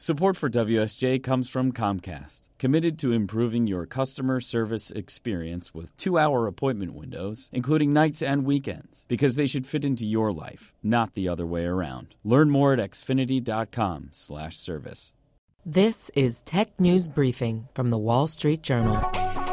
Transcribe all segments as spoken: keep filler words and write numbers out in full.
Support for W S J comes from Comcast, committed to improving your customer service experience with two-hour appointment windows, including nights and weekends, because they should fit into your life, not the other way around. Learn more at xfinity.com slash service. This is Tech News Briefing from The Wall Street Journal.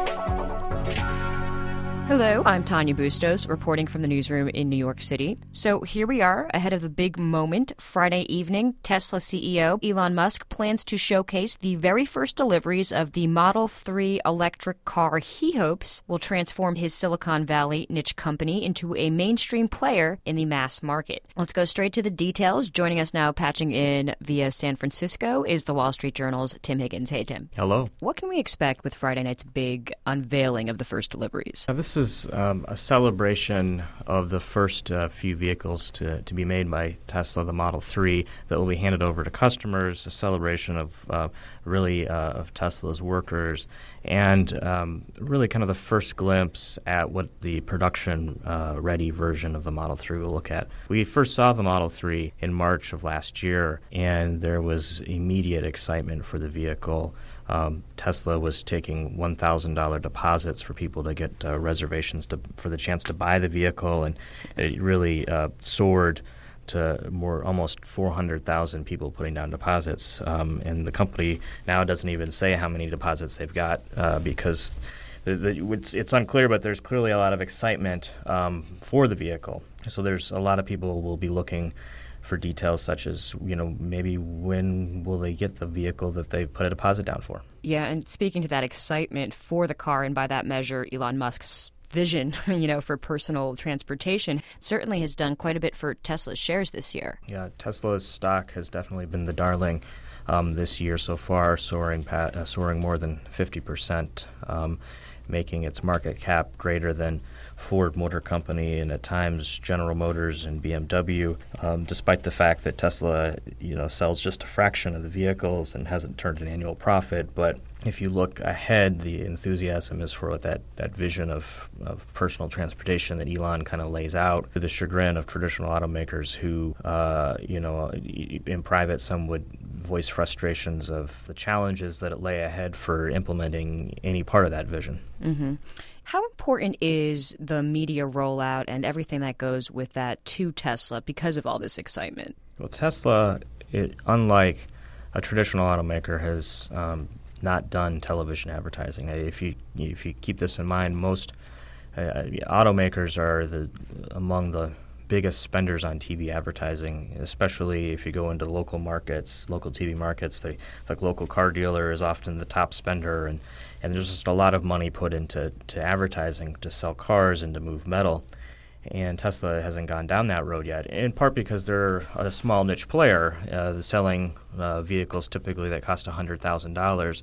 Hello, I'm Tanya Bustos, reporting from the newsroom in New York City. So here we are, ahead of the big moment. Friday evening, Tesla C E O Elon Musk plans to showcase the very first deliveries of the Model three electric car he hopes will transform his Silicon Valley niche company into a mainstream player in the mass market. Let's go straight to the details. Joining us now, patching in via San Francisco, is the Wall Street Journal's Tim Higgins. Hey, Tim. Hello. What can we expect with Friday night's big unveiling of the first deliveries? Now, this is um, a celebration of the first uh, few vehicles to, to be made by Tesla, the Model three, that will be handed over to customers, a celebration of uh, really uh, of Tesla's workers, and um, really kind of the first glimpse at what the production-ready uh, version of the Model three will look at. We first saw the Model three in March of last year, and there was immediate excitement for the vehicle. Um, Tesla was taking one thousand dollars deposits for people to get uh, reservations to, for the chance to buy the vehicle, and it really uh, soared to more almost four hundred thousand people putting down deposits. Um, and the company now doesn't even say how many deposits they've got uh, because the, the, it's, it's unclear, but there's clearly a lot of excitement um, for the vehicle. So there's a lot of people who will be looking for details such as, you know, maybe when will they get the vehicle that they put a deposit down for. Yeah, and speaking to that excitement for the car, and by that measure, Elon Musk's vision, you know, for personal transportation, certainly has done quite a bit for Tesla's shares this year. Yeah, Tesla's stock has definitely been the darling um, this year so far, soaring pa- uh, soaring more than fifty percent, um, making its market cap greater than Ford Motor Company and at times General Motors and B M W, um, despite the fact that Tesla, you know, sells just a fraction of the vehicles and hasn't turned an annual profit. But if you look ahead, the enthusiasm is for that, that vision of, of personal transportation that Elon kind of lays out, to the chagrin of traditional automakers who, uh, you know, in private, some would voice frustrations of the challenges that lay ahead for implementing any part of that vision. Mm-hmm. How important is the media rollout and everything that goes with that to Tesla because of all this excitement? Well, Tesla, it, unlike a traditional automaker, has um, not done television advertising. If you if you keep this in mind, most uh, automakers are the among the biggest spenders on T V advertising, especially if you go into local markets, local T V markets. The, the local car dealer is often the top spender, and, and there's just a lot of money put into to advertising to sell cars and to move metal. And Tesla hasn't gone down that road yet, in part because they're a small niche player, uh, selling uh, vehicles typically that cost one hundred thousand dollars,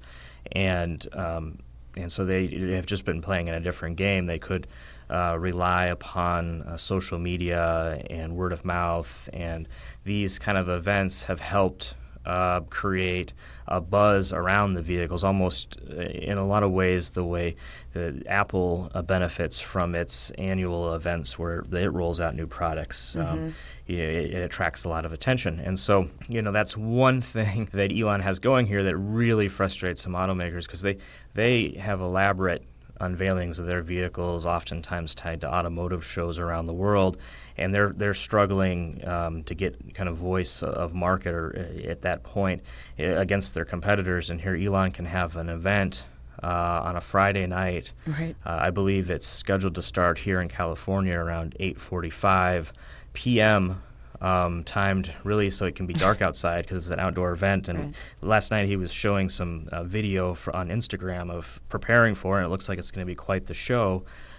and um, and so they have just been playing in a different game. They could Uh, rely upon uh, social media and word of mouth, and these kind of events have helped uh, create a buzz around the vehicles, almost uh, in a lot of ways the way that Apple uh, benefits from its annual events where it rolls out new products. Mm-hmm. Um, it, it attracts a lot of attention. And so, you know, that's one thing that Elon has going here that really frustrates some automakers, because they, they have elaborate unveilings of their vehicles, oftentimes tied to automotive shows around the world, and they're they're struggling um, to get kind of voice of market or at that point against their competitors. And here Elon can have an event uh, on a Friday night. Right. Uh, I believe it's scheduled to start here in California around eight forty-five p.m. Um, timed really so it can be dark outside because it's an outdoor event. And right. Last night he was showing some uh, video for, on Instagram of preparing for it, and it looks like it's going to be quite the show.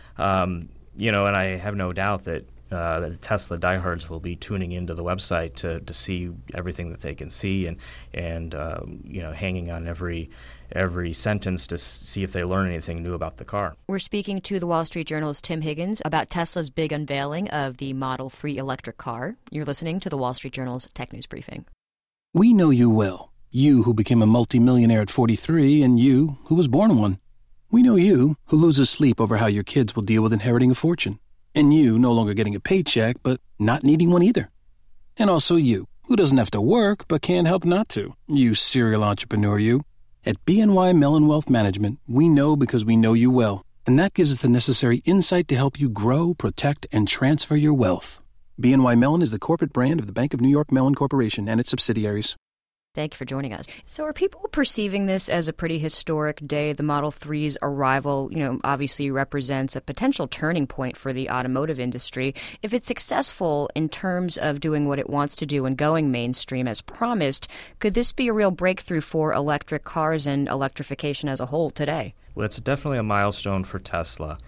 Um, you know, and I have no doubt that uh, the Tesla diehards will be tuning into the website to, to see everything that they can see, and and uh, you know, hanging on every every sentence to see if they learn anything new about the car. We're speaking to the Wall Street Journal's Tim Higgins about Tesla's big unveiling of the Model three electric car. You're listening to the Wall Street Journal's Tech News Briefing. We know you well. You who became a multimillionaire at forty-three, and you who was born one. We know you who loses sleep over how your kids will deal with inheriting a fortune. And you no longer getting a paycheck, but not needing one either. And also you, Who doesn't have to work but can't help not to? You serial entrepreneur, you. At B N Y Mellon Wealth Management, we know because we know you well. And that gives us the necessary insight to help you grow, protect, and transfer your wealth. B N Y Mellon is the corporate brand of the Bank of New York Mellon Corporation and its subsidiaries. Thank you for joining us. So are people perceiving this as a pretty historic day? The Model three's arrival, you know, obviously represents a potential turning point for the automotive industry. If it's successful in terms of doing what it wants to do and going mainstream as promised, could this be a real breakthrough for electric cars and electrification as a whole today? Well, it's definitely a milestone for Tesla.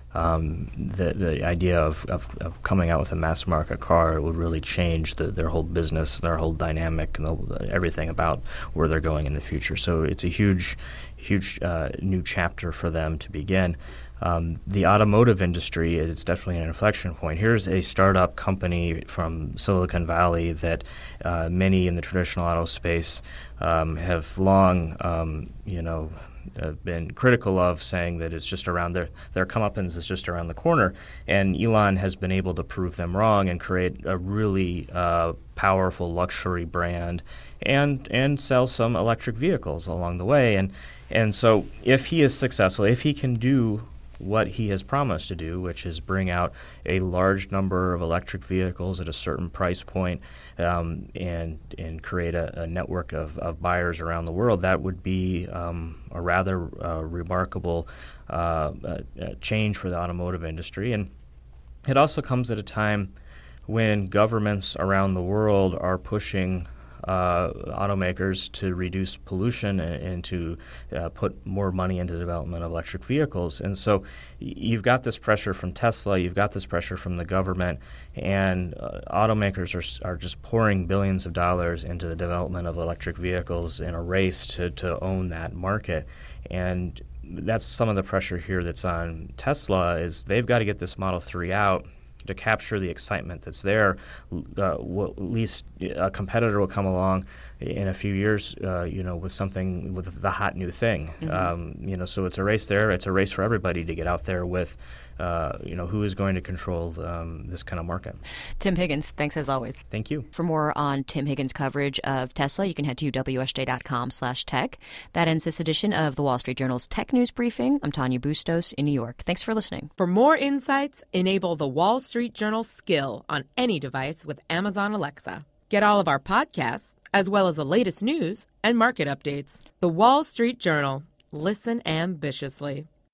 Um, the the idea of, of, of coming out with a mass market car would really change the, their whole business, their whole dynamic, and the, everything about where they're going in the future. So it's a huge, huge uh, new chapter for them to begin. Um, the automotive industry is definitely an inflection point. Here's a startup company from Silicon Valley that uh, many in the traditional auto space um, have long, um, you know, Uh, been critical of, saying that it's just around their their comeuppance is just around the corner, and Elon has been able to prove them wrong and create a really uh, powerful luxury brand, and and sell some electric vehicles along the way, and and so if he is successful, if he can do what he has promised to do, which is bring out a large number of electric vehicles at a certain price point, um, and and create a, a network of, of buyers around the world, that would be um, a rather uh, remarkable uh, uh, change for the automotive industry. And it also comes at a time when governments around the world are pushing Uh, automakers to reduce pollution and, and to uh, put more money into the development of electric vehicles. And so y- you've got this pressure from Tesla, you've got this pressure from the government, and uh, automakers are, are just pouring billions of dollars into the development of electric vehicles in a race to, to own that market. And that's some of the pressure here that's on Tesla, is they've got to get this Model three out to capture the excitement that's there. Uh, well, at least a competitor will come along in a few years, uh, you know, with something, with the hot new thing. Mm-hmm. Um, you know, so it's a race there. It's a race for everybody to get out there with, uh, you know, who is going to control um, this kind of market. Tim Higgins, thanks as always. Thank you. For more on Tim Higgins' coverage of Tesla, you can head to W S J dot com slash tech. That ends this edition of the Wall Street Journal's Tech News Briefing. I'm Tanya Bustos in New York. Thanks for listening. For more insights, enable the Wall Street Journal skill on any device with Amazon Alexa. Get all of our podcasts, as well as the latest news and market updates. The Wall Street Journal. Listen ambitiously.